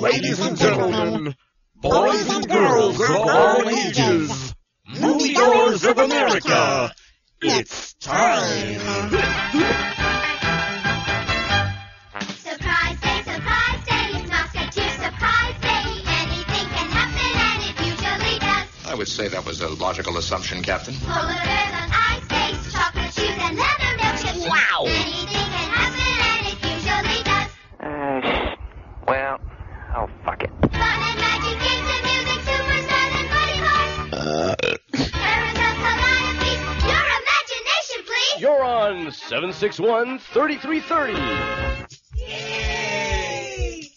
Ladies and gentlemen, boys and girls of all ages, moviegoers of America, it's time! Surprise day, it's Musketeer Surprise Day. Anything can happen, and it usually does. I would say that was a logical assumption, Captain. Polar bears on ice skates, chocolate shoes, and leather milkshakes. Wow! Anything can happen, and it usually does. Oh, fuck it. Fun and magic, games and music, superstars and funny cars. Carousel, calliope, your imagination, please. You're on 761-3330. Yay!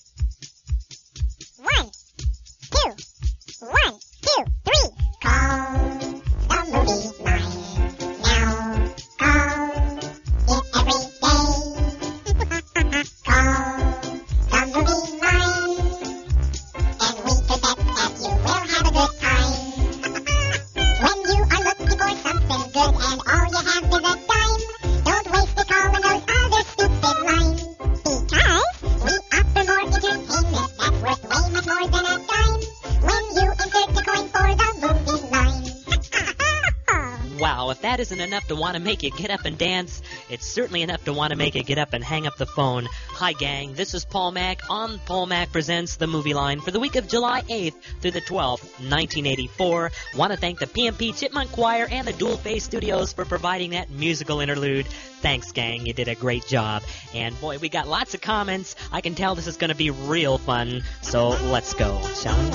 1, 2, 1, 2, 3. Call the movie line now. Call it every day. Call the movie line, and we could bet that you will have a good time. When you are looking for something good and all you have is a dime, don't waste it calling those other stupid lines. Because we offer more entertainment that's worth way much more than a dime when you insert the coin for the movie line. Wow, if that isn't enough to want to make you get up and dance, it's certainly enough to want to make you get up and hang up the phone. Hi, gang. This is Paul Mack on Paul Mack Presents The Movie Line for the week of July 8th through the 12th, 1984. Want to thank the PMP Chipmunk Choir and the Dual Face Studios for providing that musical interlude. Thanks, gang. You did a great job. And, boy, we got lots of comments. I can tell this is going to be real fun. So let's go, shall we?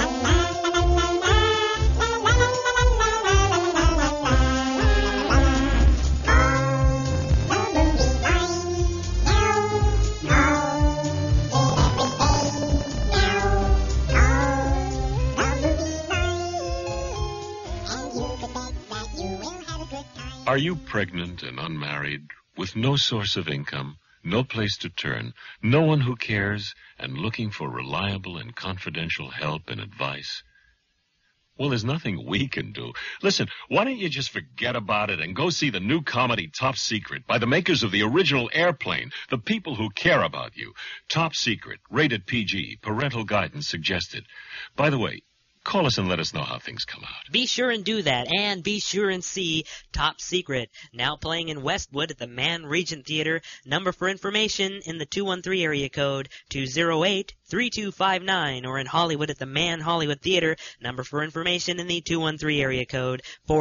Are you pregnant and unmarried, with no source of income, no place to turn, no one who cares, and looking for reliable and confidential help and advice? Well, there's nothing we can do. Listen, why don't you just forget about it and go see the new comedy Top Secret by the makers of the original Airplane, the people who care about you. Top Secret, rated PG, parental guidance suggested. By the way, call us and let us know how things come out. Be sure and do that, and be sure and see Top Secret, now playing in Westwood at the Mann Regent Theater. Number for information in the 213 area code, 208-3259, or in Hollywood at the Mann Hollywood Theater. Number for information in the 213 area code,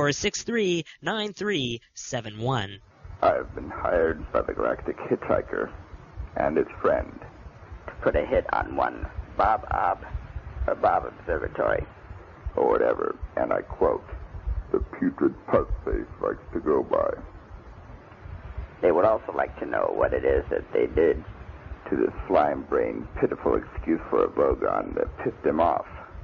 463-9371. I've been hired by the Galactic Hitchhiker and his friend To put a hit on one Bob Observatory. or whatever, and I quote, "The putrid pus-face likes to go by." They would also like to know what it is that they did To this slime-brained, pitiful excuse for a Vogon that pissed him off,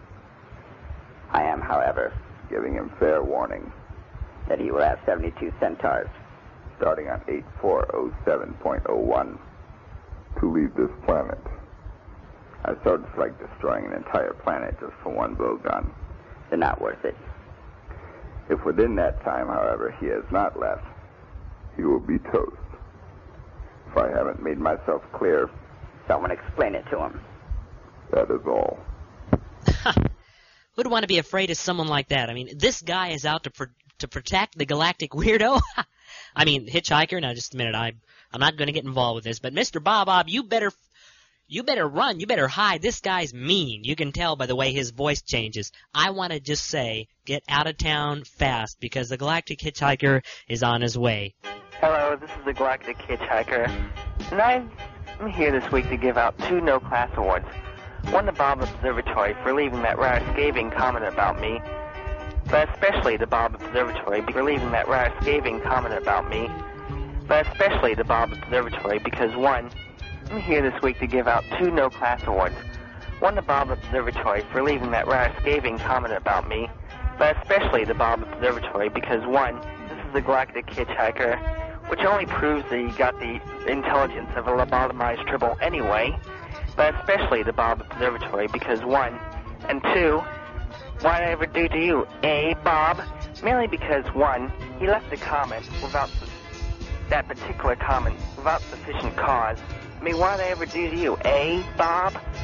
I am, however, giving him fair warning, that he will have 72 centaurs. starting on 8407.01, to leave this planet. I sort of like destroying an entire planet just for one Vogon. They're not worth it. If within that time, however, he has not left, he will be toast. If I haven't made myself clear, Someone explain it to him. that is all. Who'd want to be afraid of someone like that? I mean, this guy is out to protect the galactic weirdo? I mean, Hitchhiker, now just a minute, I'm not going to get involved with this, but Mr. Bob, you better run, you better hide. This guy's mean. You can tell by the way his voice changes. I want to just say, get out of town fast, because the Galactic Hitchhiker is on his way. Hello, this is the Galactic Hitchhiker, and I'm here this week to give out 2 no-class awards. One to Bob Observatory for leaving that rather scathing comment about me, but especially to Bob Observatory for leaving that rather scathing comment about me, but especially to Bob Observatory because, one, I'm here this week to give out 2 no-class awards. One to Bob Observatory for leaving that rather scathing comment about me, but especially to Bob Observatory because, one, this is the Galactic Hitchhiker, which only proves that he got the intelligence of a lobotomized tribble anyway, but especially to Bob Observatory because, one, and two, why did I ever do to you, Bob? Mainly because, one, he left the comment without that particular comment without sufficient cause. I mean, why did I ever do to you, Bob?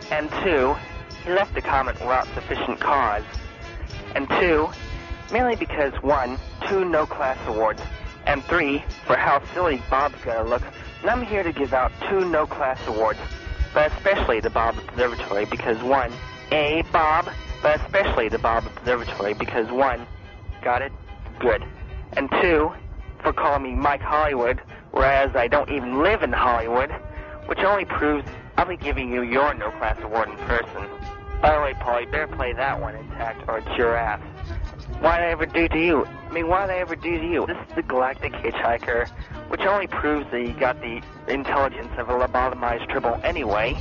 And 2, he left the comment without sufficient cause. And 2, mainly because 1, 2 no class awards, and 3, for how silly Bob's gonna look. And I'm here to give out 2 no class awards, but especially the Bob Observatory because 1, Bob, but especially the Bob Observatory because 1, got it? Good. And 2, for calling me Mike Hollywood, whereas I don't even live in Hollywood, which only proves I'll be giving you your no class award in person. By the way, Paul, you better play that one intact or it's your ass. What did I ever do to you? What did I ever do to you? This is the Galactic Hitchhiker, which only proves that you got the intelligence of a lobotomized tribble anyway.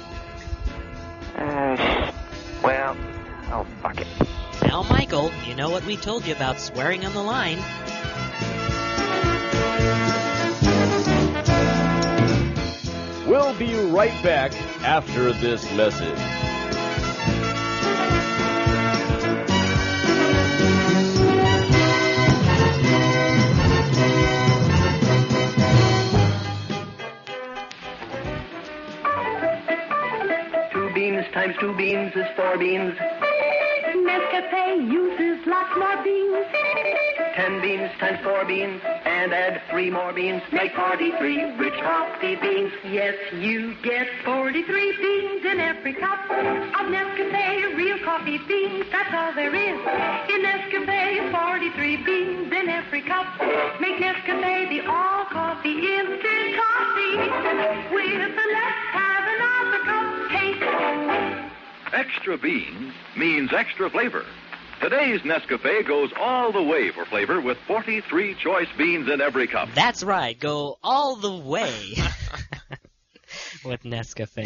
Well, oh, fuck it. Now, Michael, you know what we told you about swearing on the line. We'll be right back after this message. Times 2 beans is 4 beans. Nescafe uses lots more beans. 10 beans times 4 beans, and add 3 more beans, make 43 rich coffee beans. Yes, you get 43 beans in every cup of Nescafe real coffee beans. That's all there is in Nescafe. 43 beans in every cup. Make Nescafe the all coffee instant coffee with the let's have another cup taste. Extra beans means extra flavor. Today's Nescafe goes all the way for flavor with 43 choice beans in every cup. That's right. Go all the way with Nescafe.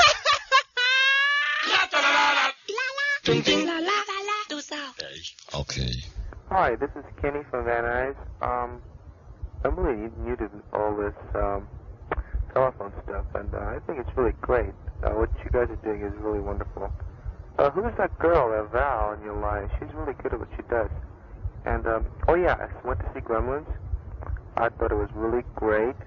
Okay. Hi, this is Kenny from Van Nuys. I'm really new to all this telephone stuff, and I think it's really great. What you guys are doing is really wonderful. Who is that girl, Val, in your life? She's really good at what she does. And, oh yeah, I went to see Gremlins. I thought it was really great.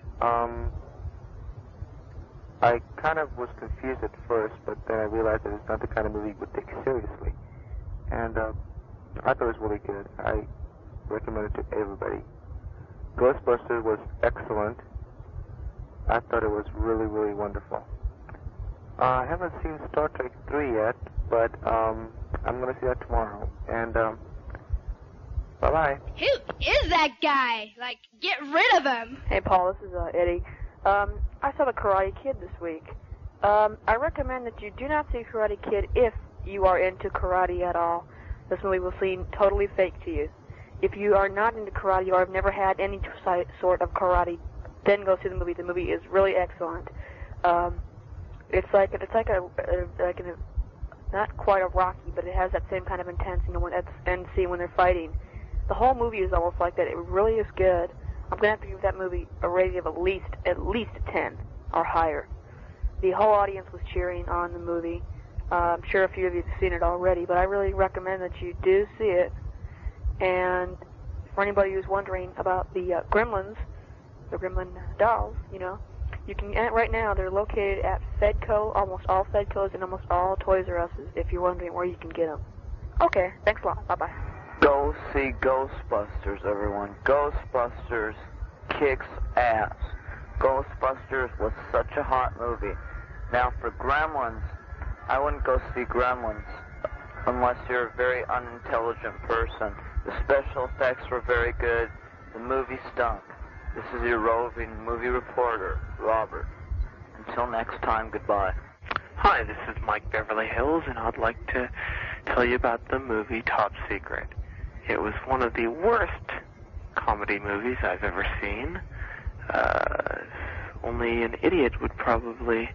I kind of was confused at first, but then I realized that it's not the kind of movie you would take seriously. And, I thought it was really good. I recommend it to everybody. Ghostbusters was excellent. I thought it was really, really wonderful. I haven't seen Star Trek 3 yet, but I'm going to see that tomorrow. And bye-bye. Who is that guy? Like, get rid of him. Hey, Paul, this is Eddie. I saw The Karate Kid this week. I recommend that you do not see Karate Kid if you are into karate at all. This movie will seem totally fake to you. If you are not into karate or have never had any sort of karate, then go see the movie. The movie is really excellent. It's like a not quite a Rocky, but it has that same kind of intensity when they're fighting. The whole movie is almost like that. It really is good. I'm gonna have to give that movie a rating of at least a 10 or higher. The whole audience was cheering on the movie. I'm sure a few of you have seen it already, but I really recommend that you do see it. And for anybody who's wondering about the Gremlins, the Gremlin dolls, you can, right now, they're located at Fedco, almost all Fedcos and almost all Toys R Us's, if you're wondering where you can get them. Okay, thanks a lot. Bye-bye. Go see Ghostbusters, everyone. Ghostbusters kicks ass. Ghostbusters was such a hot movie. Now, for Gremlins, I wouldn't go see Gremlins unless you're a very unintelligent person. The special effects were very good. The movie stunk. This is your roving movie reporter, Robert. Until next time, goodbye. Hi, this is Mike Beverly Hills, and I'd like to tell you about the movie Top Secret. It was one of the worst comedy movies I've ever seen. Only an idiot would probably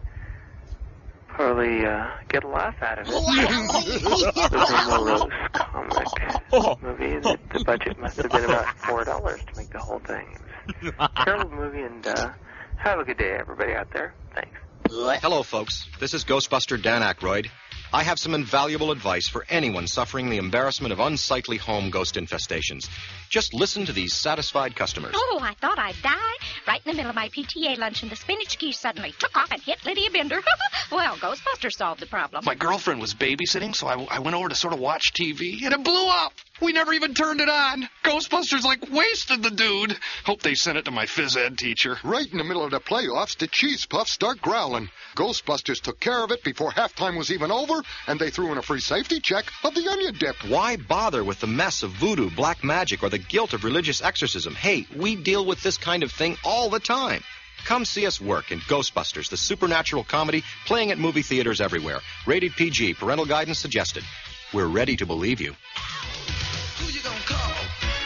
get a laugh out of it. It was a morose comic movie. The budget must have been about $4 to make the whole thing. It was a terrible movie, and have a good day, everybody out there. Thanks. Hello, folks. This is Ghostbuster Dan Aykroyd. I have some invaluable advice for anyone suffering the embarrassment of unsightly home ghost infestations. Just listen to these satisfied customers. Oh, I thought I'd die. Right in the middle of my PTA luncheon, the spinach quiche suddenly took off and hit Lydia Bender. Well, Ghostbusters solved the problem. My girlfriend was babysitting, so I went over to sort of watch TV, and it blew up. We never even turned it on. Ghostbusters, wasted the dude. Hope they sent it to my phys ed teacher. Right in the middle of the playoffs, the Cheese Puffs start growling. Ghostbusters took care of it before halftime was even over, and they threw in a free safety check of the onion dip. Why bother with the mess of voodoo, black magic, or the guilt of religious exorcism? Hey, we deal with this kind of thing all the time. Come see us work in Ghostbusters, the supernatural comedy playing at movie theaters everywhere. Rated PG, parental guidance suggested. We're ready to believe you. Who you gonna call?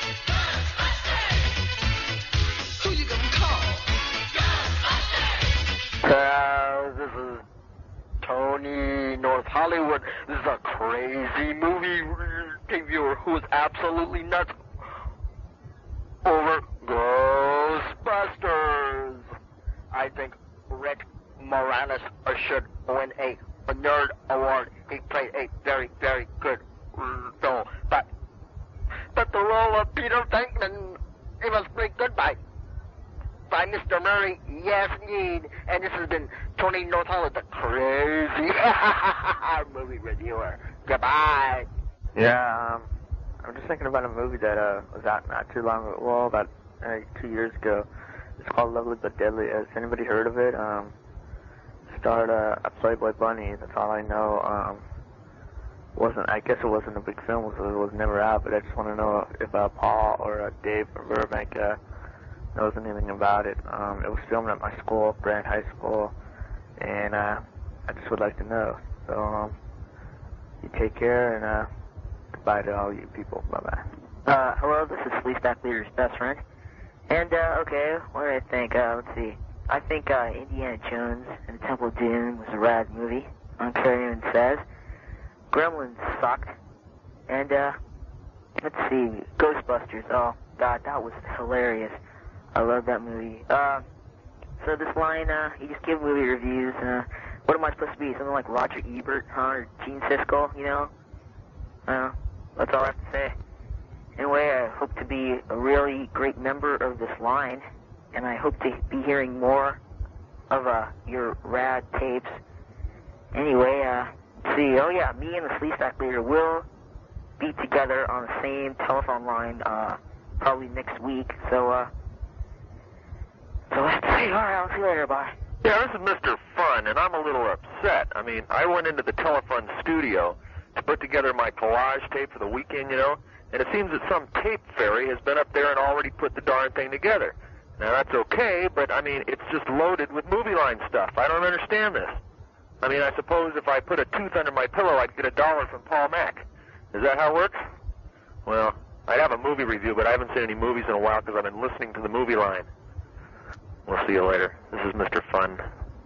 Ghostbusters! Who you gonna call? Ghostbusters! This is Tony, North Hollywood. This is a crazy movie reviewer who is absolutely nuts over Ghostbusters. I think Rick Moranis should win a Nerd Award. He played a very, very good role. But the role of Peter Venkman, it was played good by Mr. Murray. Yes, indeed. And this has been Tony North Hollywood, the crazy movie reviewer. Goodbye. Yeah, I'm just thinking about a movie that was out not too long ago, well, about 2 years ago. It's called Lovely But Deadly. Has anybody heard of it? Starred a Playboy Bunny. That's all I know. I guess it wasn't a big film, so it was never out. But I just want to know if Paul or Dave or Burbank knows anything about it. It was filmed at my school, Brand High School, and I just would like to know. So you take care, and goodbye to all you people. Bye bye. Hello, this is Sleestack Leader's best friend. And, okay, what do I think? Let's see. I think, Indiana Jones and the Temple of Doom was a rad movie. Ontario says. Gremlins sucked. And, let's see. Ghostbusters. Oh, God, that was hilarious. I love that movie. So this line, you just give movie reviews. What am I supposed to be? Something like Roger Ebert, or Gene Siskel, you know? That's all I have to say. Anyway, I hope to be a really great member of this line, and I hope to be hearing more of your rad tapes. Anyway, let's see. Oh yeah, me and the Sleestack Leader will be together on the same telephone line probably next week. So let's see. All right, I'll see you later. Bye. Yeah, this is Mr. Fun, and I'm a little upset. I mean, I went into the Telefun studio to put together my collage tape for the weekend, you know, and it seems that some tape fairy has been up there and already put the darn thing together. Now, that's okay, but, I mean, it's just loaded with movie line stuff. I don't understand this. I mean, I suppose if I put a tooth under my pillow, I'd get $1 from Paul Mack. Is that how it works? Well, I'd have a movie review, but I haven't seen any movies in a while because I've been listening to the movie line. We'll see you later. This is Mr. Fun.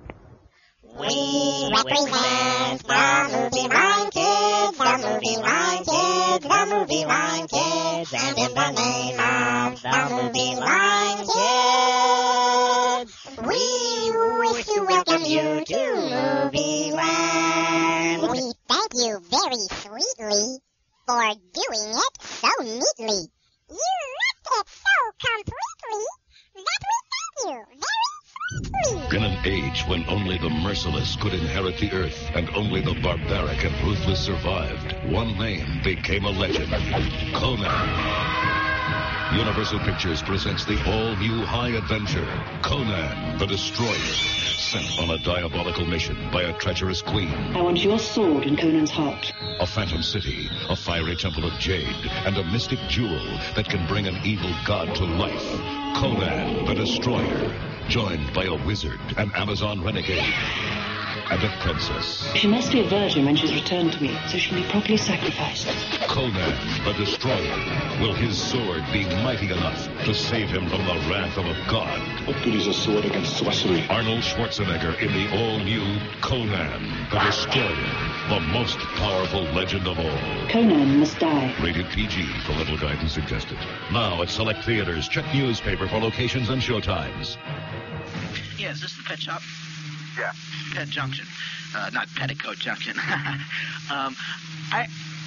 We represent the Movie Line Kids, the Movie Line Kids, the Movie Line Kids, and in the name of the Movie Line Kids, we wish to welcome you to Movie Land. We thank you very sweetly for doing it so neatly. You left it so completely that we thank you very sweetly. In an age when only the merciless could inherit the earth and only the barbaric and ruthless survived, one name became a legend: Conan. Universal Pictures presents the all-new high adventure, Conan the Destroyer, sent on a diabolical mission by a treacherous queen. I want your sword in Conan's heart. A phantom city, a fiery temple of jade, and a mystic jewel that can bring an evil god to life. Conan the Destroyer, joined by a wizard, an Amazon renegade, and a princess. She must be a virgin when she's returned to me, so she'll be properly sacrificed. Conan the Destroyer. Will his sword be mighty enough to save him from the wrath of a god? What good is a sword against sorcery? Arnold Schwarzenegger in the all-new Conan the Destroyer, the most powerful legend of all. Conan must die. Rated PG, parental guidance suggested. Now at select theaters, check newspaper for locations and showtimes. Yeah, is this the pet shop? Yeah. Pet Junction. not Petticoat Junction. I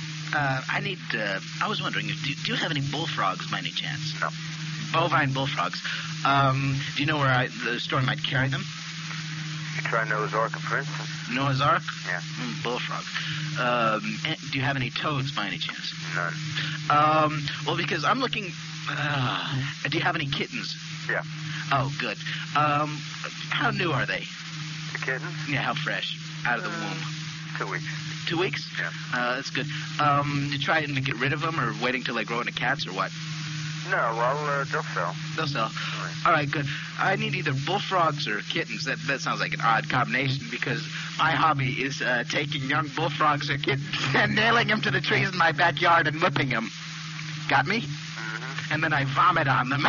was wondering, do you have any bullfrogs by any chance? No. Bovine bullfrogs. Do you know where the store might carry them? You try Noah's Ark, for instance. Noah's Ark? Yeah. Bullfrog. Do you have any toads by any chance? None. Well, because I'm looking... do you have any kittens? Yeah. Oh, good. How new are they? The kittens? Yeah, how fresh? Out of the womb. 2 weeks. 2 weeks? Yeah. That's good. You trying to get rid of them or waiting till they grow into cats or what? No, well, they'll sell. They'll sell. All right, good. I need either bullfrogs or kittens. That sounds like an odd combination because my hobby is taking young bullfrogs or kittens and nailing them to the trees in my backyard and whipping them. Got me? Mm-hmm. And then I vomit on them.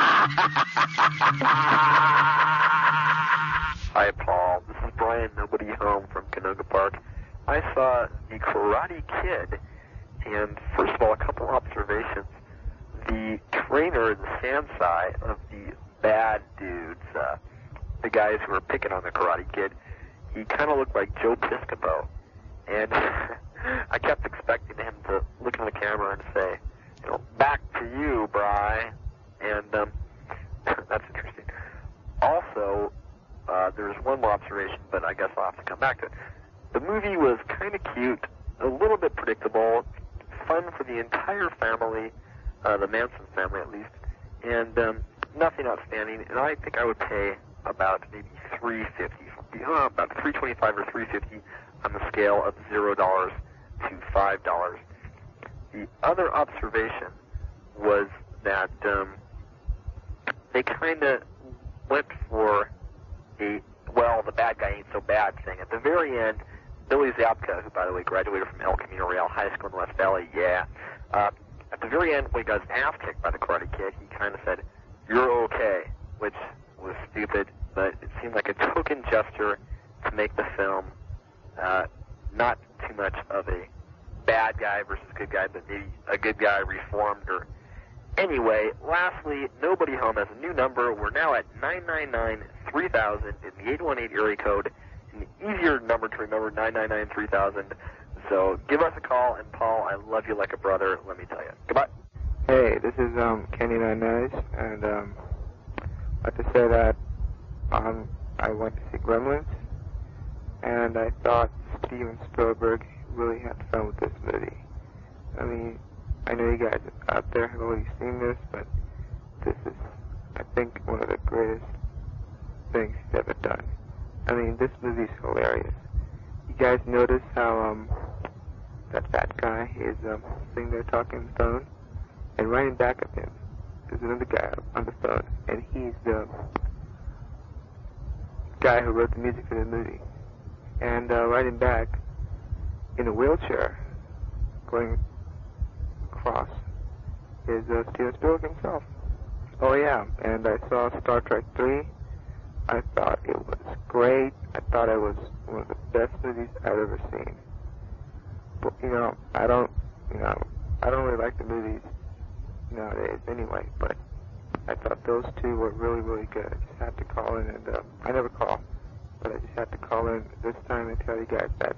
Hi, Paul. This is Brian, nobody home from Canoga Park. I saw The Karate Kid, and first of all, a couple observations. The trainer, the sensei of the bad dudes, the guys who were picking on the Karate Kid, he kind of looked like Joe Piscopo. And I kept expecting him to look in the camera and say, back to you, Bri. And that's interesting. Also, there's one more observation, but I guess I'll have to come back to it. The movie was kind of cute, a little bit predictable, fun for the entire family, the Manson family at least, and nothing outstanding. And I think I would pay about maybe $3.50, about $3.25 or $3.50 on the scale of $0 to $5. The other observation was that they kind of went for the bad guy ain't so bad thing. At the very end, Billy Zabka, who, by the way, graduated from El Camino Real High School in the West Valley, at the very end, when he got his ass kicked by the Karate Kid, he kind of said, "You're okay," which was stupid, but it seemed like a token gesture to make the film not too much of a bad guy versus good guy, but maybe a good guy reformed. Or anyway, lastly, Nobody Home has a new number. We're now at 999-3000 in the 818 area code. An easier number to remember, 999-3000. So give us a call, and Paul, I love you like a brother, let me tell you. Goodbye. Hey, this is Kenny Nine Nice, and I'd like to say that I went to see Gremlins, and I thought Steven Spielberg really had fun with this movie. I mean, I know you guys out there have already seen this, but this is, I think, one of the greatest things he's ever done. I mean, this movie's hilarious. You guys notice how that fat guy is sitting there talking on the phone, and right in back of him is another guy on the phone, and he's the guy who wrote the music for the movie. And right in back, in a wheelchair, going across, is Steven Spielberg himself. Oh yeah, and I saw Star Trek 3. I thought it was great. I thought it was one of the best movies I've ever seen. But, I don't really like the movies nowadays anyway, but I thought those two were really, really good. I just had to call in, and I never call, but I just had to call in this time and tell you guys that.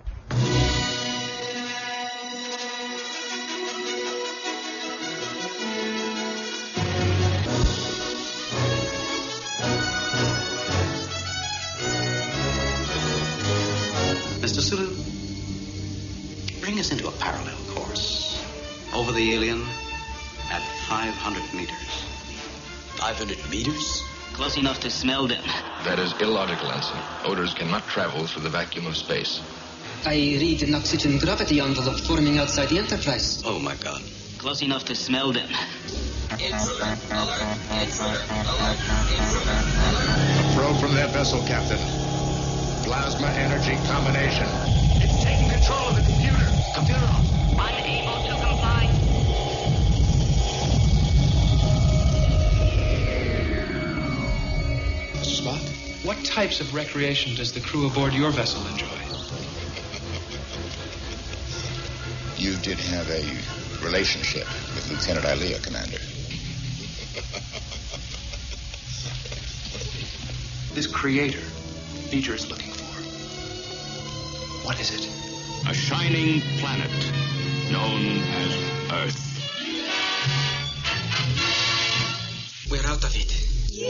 Mr. Sulu, bring us into a parallel course. Over the alien at 500 meters. 500 meters? Close enough to smell them. That is illogical, Ensign. Odors cannot travel through the vacuum of space. I read an oxygen gravity envelope forming outside the Enterprise. Oh, my God. Close enough to smell them. A probe from that vessel, Captain. Plasma energy combination. It's taking control of the computer. Computer unable to comply. Mr. Spock, what types of recreation does the crew aboard your vessel enjoy? You did have a relationship with Lieutenant Ilea, Commander. This creator Beecher is looking for. What is it? A shining planet known as Earth. We're out of it.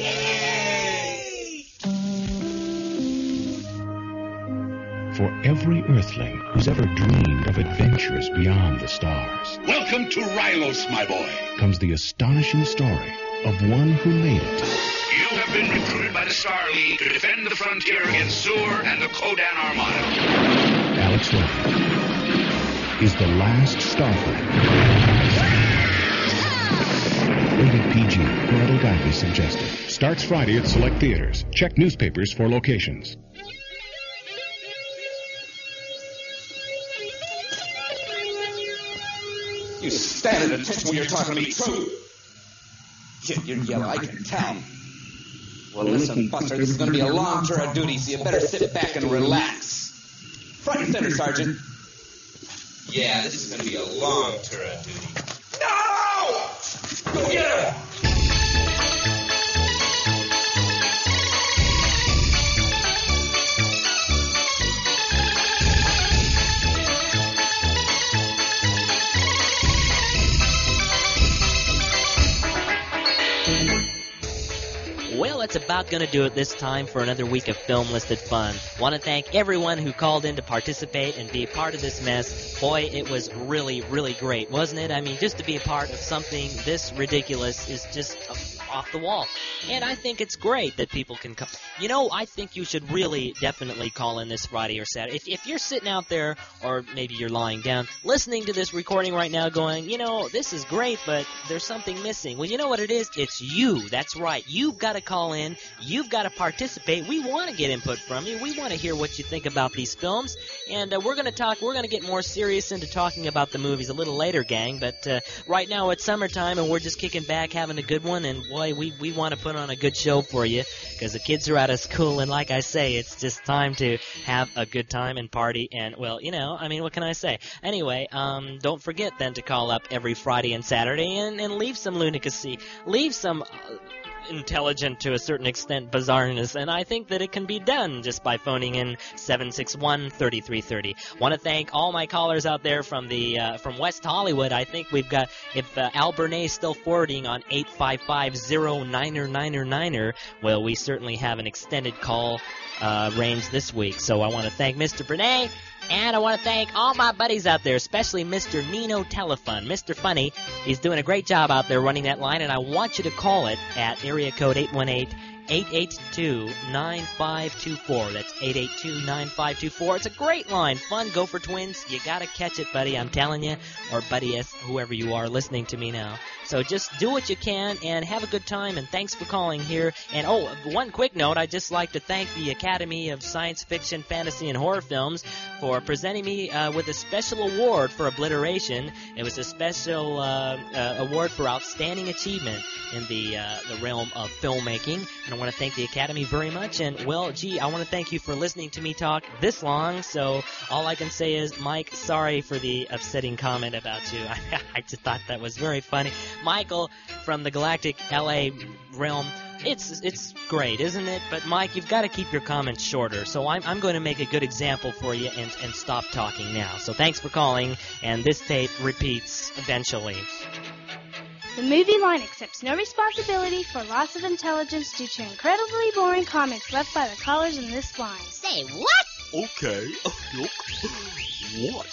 For every Earthling who's ever dreamed of adventures beyond the stars, Welcome to Rylos, my boy. comes the astonishing story of one who made it. You have been recruited by the Star League to defend the frontier against Sur and the Kodan Armada. Alex Rogan is the last starfighter. Rated PG. Parental guidance suggested. Starts Friday at select theaters. Check newspapers for locations. You stand at attention when you're talking to me, true. Kid, you're yellow, I can tell. Well, listen, Buster, this is going to be a long tour of duty, so you better sit back and relax. Front and center, Sergeant. Yeah, this is going to be a long tour of duty. No! Go get her! Well, that's about going to do it this time for another week of Film Listed Fun. Want to thank everyone who called in to participate and be a part of this mess. Boy, it was really, really great, wasn't it? I mean, just to be a part of something this ridiculous is just off the wall. And I think it's great that people can come. You know, I think you should really definitely call in this Friday or Saturday. If you're sitting out there, or maybe you're lying down, listening to this recording right now going, you know, this is great, but there's something missing. Well, you know what it is? It's you. That's right. You've got to call in. You've got to participate. We want to get input from you. We want to hear what you think about these films. And we're going to get more serious into talking about the movies a little later, gang. But right now it's summertime, and we're just kicking back, having a good one. And boy, we want to put on a good show for you because the kids are out of school. And like I say, it's just time to have a good time and party. And, well, you know, I mean, what can I say? Anyway, don't forget then to call up every Friday and Saturday and leave some lunacy. Leave some intelligent, to a certain extent, bizarreness, and I think that it can be done just by phoning in 761-3330. Want to thank all my callers out there from West Hollywood. I think we've got, if Al Burnet's still forwarding on 855-0999er, well, we certainly have an extended call range this week, so I want to thank Mr. Burnet. And I want to thank all my buddies out there, especially Mr. Nino Telefun. Mr. Funny, he's doing a great job out there running that line, and I want you to call it at area code 818-882-9524. That's 882-9524. It's a great line. Fun, Gopher Twins. You got to catch it, buddy, I'm telling you. Or buddy, whoever you are listening to me now. So just do what you can and have a good time, and thanks for calling here. And, one quick note, I'd just like to thank the Academy of Science Fiction, Fantasy, and Horror Films for presenting me with a special award for Obliteration. It was a special award for outstanding achievement in the realm of filmmaking. And I want to thank the Academy very much. And, well, gee, I want to thank you for listening to me talk this long. So all I can say is, Mike, sorry for the upsetting comment about you. I just thought that was very funny. Michael from the Galactic LA realm, it's great, isn't it? But, Mike, you've got to keep your comments shorter. So I'm going to make a good example for you and stop talking now. So thanks for calling, and this tape repeats eventually. The movie line accepts no responsibility for loss of intelligence due to incredibly boring comments left by the callers in this line. Say what? Okay. What?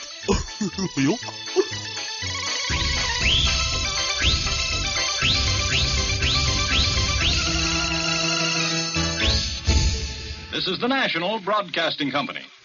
This is the National Broadcasting Company.